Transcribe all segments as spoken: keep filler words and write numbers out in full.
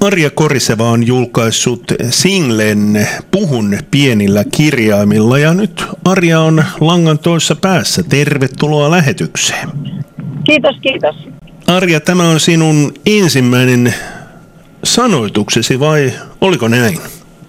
Arja Koriseva on julkaissut singlen Puhun pienillä kirjaimilla ja nyt Arja on langan toisessa päässä. Tervetuloa lähetykseen. Kiitos, kiitos. Arja, tämä on sinun ensimmäinen sanoituksesi vai oliko näin?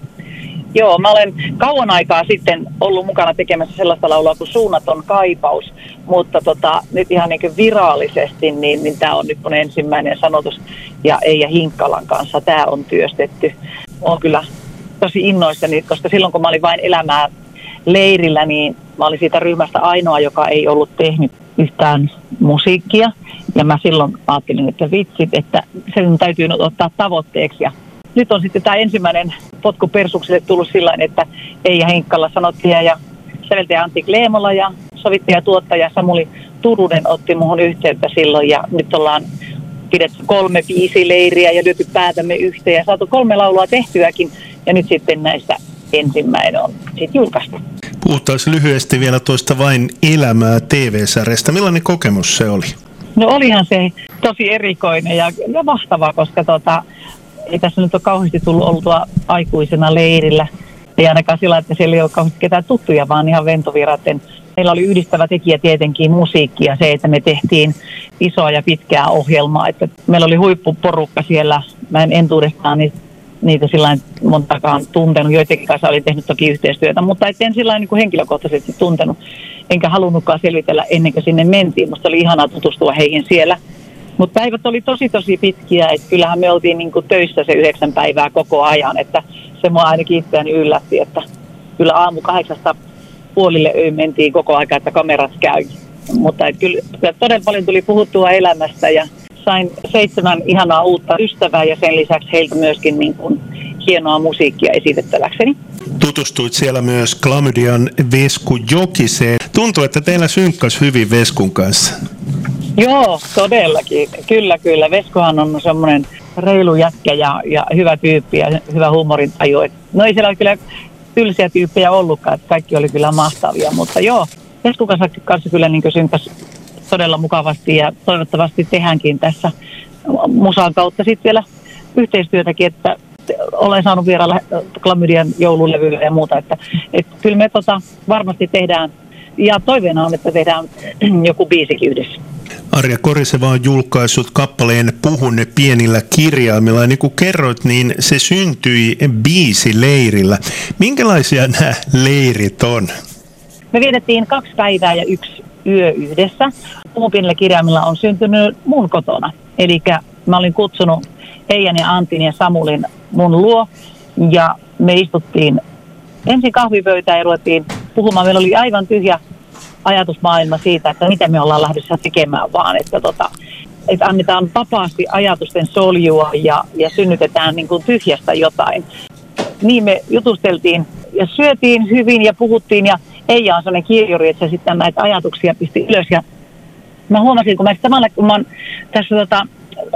Joo, mä olen kauan aikaa sitten ollut mukana tekemässä sellaista laulua kuin Suunnaton kaipaus, mutta tota, nyt ihan niin kuin virallisesti, niin, niin tämä on nyt mun ensimmäinen sanotus ja Eija Hinkkalan kanssa tämä on työstetty. Olen kyllä tosi innoissani, koska silloin kun mä olin vain elämää leirillä, niin mä olin siitä ryhmästä ainoa, joka ei ollut tehnyt yhtään musiikkia. Ja mä silloin ajattelin, että vitsit, että sen täytyy ottaa tavoitteeksi. Ja nyt on sitten tämä ensimmäinen potku persukselle tullut sillä tavalla, että Eija Hinkkala sanottiin ja säveltäjä Antti Kleemola ja sovittaja tuottaja Samuli Turunen otti muhun yhteyttä silloin. Ja nyt ollaan pidetty kolme biisileiriä ja lyöty päätämme yhteen ja saatu kolme laulua tehtyäkin. Ja nyt sitten näistä ensimmäinen on sitten julkaistu. Puhutaan lyhyesti vielä tuosta Vain elämää T V-sarjasta. Millainen kokemus se oli? No olihan se tosi erikoinen ja, ja mahtava, koska tota, ei tässä nyt ole kauheasti tullut oltua aikuisena leirillä. Ei ainakaan sillä, että siellä ei ole kauheasti ketään tuttuja, vaan ihan ventoviraten. Meillä oli yhdistävä tekijä tietenkin musiikki ja se, että me tehtiin isoa ja pitkää ohjelmaa. Että meillä oli huippuporukka siellä. Mä en entuudestaan niitä, niitä sillä montakaan tuntenut. Joidenkin kanssa olin tehnyt toki yhteistyötä, mutta en sillä niin kuin henkilökohtaisesti tuntenut. Enkä halunnutkaan selvitellä ennen kuin sinne mentiin. Musta oli ihanaa tutustua heihin siellä. Mutta päivät oli tosi tosi pitkiä. Et kyllähän me oltiin niin kuin töissä se yhdeksän päivää koko ajan. Että se mua ainakin itseäni yllätti, että kyllä aamu kahdeksasta puolille öin mentiin koko aika, että kamerat käy. Mutta et kyllä, kyllä todella paljon tuli puhuttua elämästä ja sain seitsemän ihanaa uutta ystävää ja sen lisäksi heiltä myöskin niin kuin hienoa musiikkia esitettäväkseni. Tutustuit siellä myös Klamydian Vesku Jokiseen. Tuntuu, että teillä synkkäsi hyvin Veskun kanssa. Joo, todellakin. Kyllä, kyllä. Veskohan on semmoinen reilu jätkä ja, ja hyvä tyyppi ja hyvä huumorintaju. No ei siellä ole kyllä tylsiä tyyppejä ollutkaan, että kaikki oli kyllä mahtavia, mutta joo, Veskun kanssa, kanssa kyllä niin synkkäsi todella mukavasti ja toivottavasti tehdäänkin tässä musan kautta sitten vielä yhteistyötäkin, että olen saanut vierailla Klamydian joululevyllä ja muuta, että, että kyllä me tota varmasti tehdään ja toiveena on, että tehdään joku biisikin yhdessä. Arja Koriseva on julkaissut kappaleen Puhun pienillä kirjaimilla. Ja niin kuin kerroit, niin se syntyi biisileirillä. Minkälaisia nämä leirit on? Me vietettiin kaksi päivää ja yksi yö yhdessä. Puhun pienillä kirjaimilla on syntynyt mun kotona. Eli mä olin kutsunut Eijan ja Antin ja Samulin mun luo. Ja me istuttiin ensin kahvipöytään ja ruvettiin puhumaan. Meillä oli aivan tyhjä ajatusmaailma siitä, että mitä me ollaan lähdössä tekemään, vaan että, tota, että annetaan vapaasti ajatusten soljua ja, ja synnytetään niin kuin tyhjästä jotain. Niin me jutusteltiin ja syötiin hyvin ja puhuttiin ja Eija on sellainen kirjuri, että se sitten näitä ajatuksia pisti ylös. Ja mä huomasin, kun mä samalla kun mä oon tässä tota,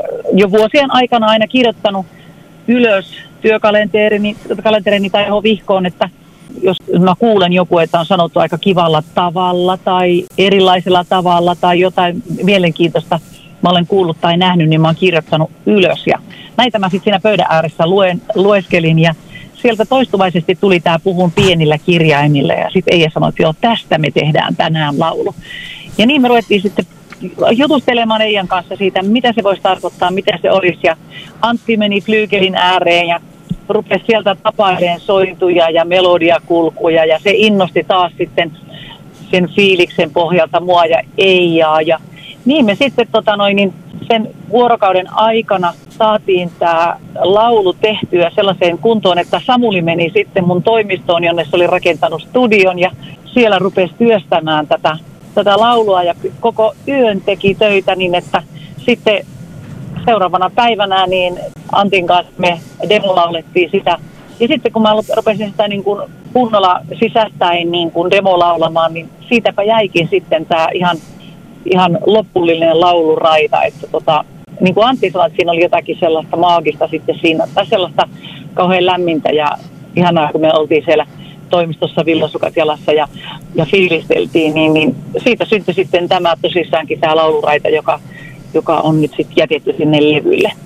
jo vuosien aikana aina kirjoittanut ylös työkalenterini kalenterini tai johon vihkoon, että jos mä kuulen joku, että on sanottu aika kivalla tavalla tai erilaisella tavalla tai jotain mielenkiintoista mä olen kuullut tai nähnyt, niin mä oon kirjoittanut ylös. Ja näitä mä sitten siinä pöydän ääressä luen, lueskelin ja sieltä toistuvaisesti tuli tää Puhun pienillä kirjaimilla ja sitten Eija sanoi, että joo, tästä me tehdään tänään laulu. Ja niin me ruvettiin sitten jutustelemaan Eijan kanssa siitä, mitä se voisi tarkoittaa, mitä se olisi. Ja Antti meni flyykelin ääreen ja rupesi sieltä tapailemaan sointuja ja melodiakulkuja ja se innosti taas sitten sen fiiliksen pohjalta mua ja Eijaa. Ja niin me sitten tota noin, niin sen vuorokauden aikana saatiin tämä laulu tehtyä sellaiseen kuntoon, että Samuli meni sitten mun toimistoon, jonne se oli rakentanut studion ja siellä rupesi työstämään tätä, tätä laulua ja koko yön teki töitä niin, että sitten seuraavana päivänä niin Antin kanssa me demolaulettiin sitä. Ja sitten kun mä rupesin sitä niin kuin kunnolla sisästäin niin kuin demolaulamaan, niin siitäpä jäikin sitten tämä ihan, ihan lopullinen lauluraita. Että tota, niin kuin Antti sanoi, että siinä oli jotakin sellaista maagista sitten siinä, tai sellaista kauhean lämmintä ja ihanaa, kun me oltiin siellä toimistossa villasukat jalassa ja, ja fiilisteltiin, niin, niin siitä syntyi sitten tämä tosissaankin tämä lauluraita, joka joka on nyt sitten jätetty sinne levylle.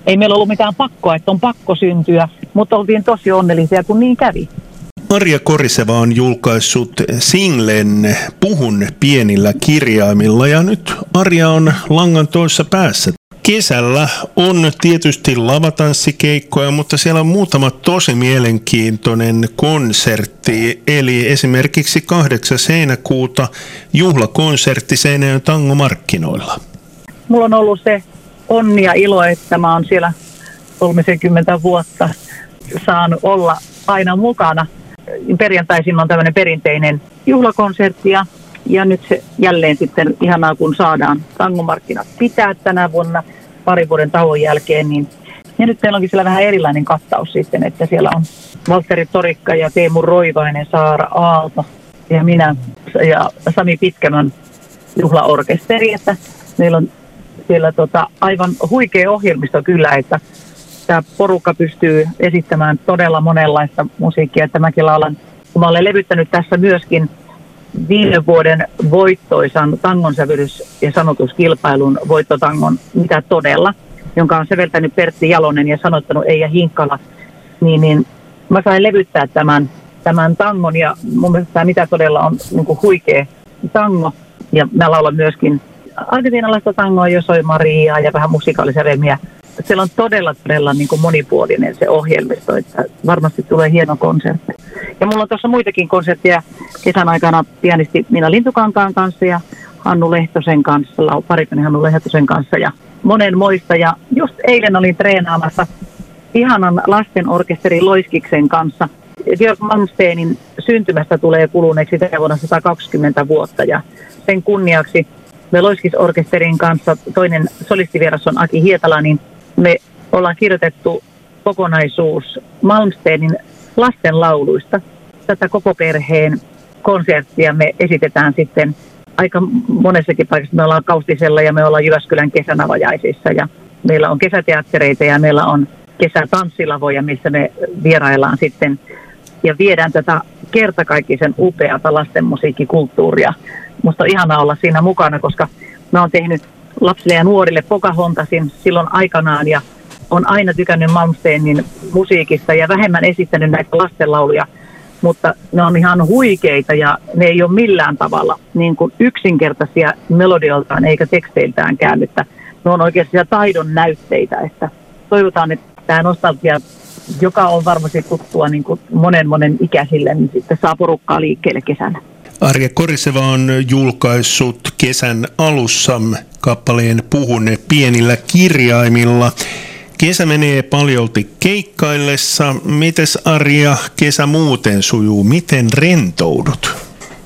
ei meillä ollut mitään pakkoa, että on pakko syntyä, mutta oltiin tosi onnellisia, kun niin kävi. Arja Koriseva on julkaissut singlen Puhun pienillä kirjaimilla ja nyt Arja on langan toisessa päässä. Kesällä on tietysti lavatansikeikkoja, mutta siellä on muutama tosi mielenkiintoinen konsertti, eli esimerkiksi kahdeksas heinäkuuta juhlakonsertti Seinäjoen tangomarkkinoilla. Mulla on ollut se onni ja ilo, että mä oon siellä kolmekymmentä vuotta saanut olla aina mukana. Perjantaisin on tämmöinen perinteinen juhlakonsertti ja, ja nyt se jälleen sitten ihanaa, kun saadaan tangomarkkinat pitää tänä vuonna parin vuoden tauon jälkeen. Niin, ja nyt meillä onkin siellä vähän erilainen kattaus sitten, että siellä on Valtteri Torikka ja Teemu Roivainen, Saara Aalto ja minä ja Sami Pitkämän juhlaorkesteri, että meillä on siellä tota, aivan huikea ohjelmisto kyllä, että tämä porukka pystyy esittämään todella monenlaista musiikkia. Että mäkin laulan, kun mä olen levyttänyt tässä myöskin viime vuoden voittoisan tangonsävelys- ja sanotuskilpailun voittotangon Mitä todella, jonka on säveltänyt Pertti Jalonen ja sanottanut Eija Hinkkala, niin, niin mä sain levyttää tämän, tämän tangon ja mun mielestä tämä Mitä todella on niin kuin huikea tango. Ja mä laulan myöskin argentiinalaista tangoa, Josoi Mariaa ja vähän musikaalisia remiä. Siellä on todella, todella niin kuin monipuolinen se ohjelmisto, että varmasti tulee hieno konsertti. Ja mulla on tuossa muitakin konsertteja kesän aikana pianisti Minna Lintukankaan kanssa ja Hannu Lehtosen kanssa, parikani Hannu Lehtosen kanssa ja monen muista. Ja just eilen olin treenaamassa ihanan lastenorkesteri Loiskiksen kanssa. Georg Malmstenin syntymästä tulee kuluneeksi tänä vuonna sata kaksikymmentä vuotta ja sen kunniaksi me Loiskisorkesterin kanssa, toinen solistivieras on Aki Hietala, niin me ollaan kirjoitettu kokonaisuus Malmstenin lastenlauluista. Tätä koko perheen konserttia me esitetään sitten aika monessakin paikassa. Me ollaan Kaustisella ja me ollaan Jyväskylän kesänavajaisissa ja meillä on kesäteattereita ja meillä on kesätanssilavoja, missä me vieraillaan sitten ja viedään tätä kertakaikkisen upeata lastenmusiikkikulttuuria. Musta on ihanaa olla siinä mukana, koska mä oon tehnyt lapsille ja nuorille Pocahontasin silloin aikanaan ja on aina tykännyt Malmstenin musiikista ja vähemmän esittänyt näitä lastenlauluja, mutta ne on ihan huikeita ja ne ei ole millään tavalla niin kuin yksinkertaisia melodioltaan eikä teksteiltään, että ne on oikeasti taidon näytteitä, että toivotaan, että tämä nostalgia, joka on varmasti tuttua niin kuin monen monen ikäisille, niin sitten saa porukkaa liikkeelle kesällä. Arja Koriseva on julkaissut kesän alussa kappaleen Puhun pienillä kirjaimilla. Kesä menee paljolti keikkaillessa. Mites Arja kesä muuten sujuu? Miten rentoudut?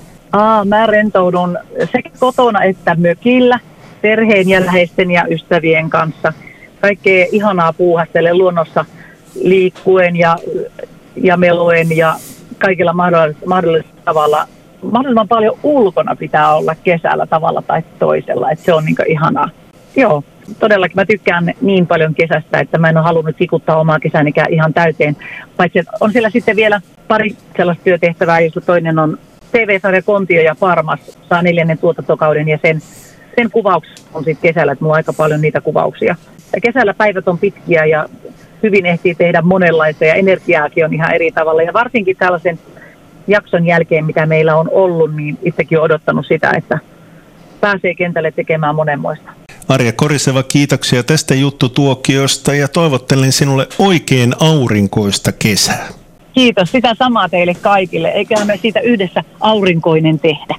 Aa, mä rentoudun sekä kotona että mökillä, perheen ja läheisten ja ystävien kanssa. Kaikkea ihanaa puuhastelen luonnossa liikkuen ja, ja meluen ja kaikilla mahdollisella, mahdollisella tavalla. Mahdollisimman paljon ulkona pitää olla kesällä tavalla tai toisella, että se on niin kuin ihanaa. Joo, todellakin mä tykkään niin paljon kesästä, että mä en ole halunnut tikuttaa omaa kesänikään ihan täyteen. Paitsi on siellä sitten vielä pari sellaista työtehtävää, josta toinen on T V-sarja Kontio ja Parmas, saa neljännen tuotantokauden ja sen, sen kuvaukset on sitten kesällä, että mulla on aika paljon niitä kuvauksia. Ja kesällä päivät on pitkiä ja hyvin ehtii tehdä monenlaista ja energiaakin on ihan eri tavalla ja varsinkin tällaisen jakson jälkeen, mitä meillä on ollut, niin itsekin olen odottanut sitä, että pääsee kentälle tekemään monenmoista. Arja Koriseva, kiitoksia tästä juttutuokiosta ja toivottelen sinulle oikein aurinkoista kesää. Kiitos, sitä samaa teille kaikille. Eiköhän me siitä yhdessä aurinkoinen tehdä.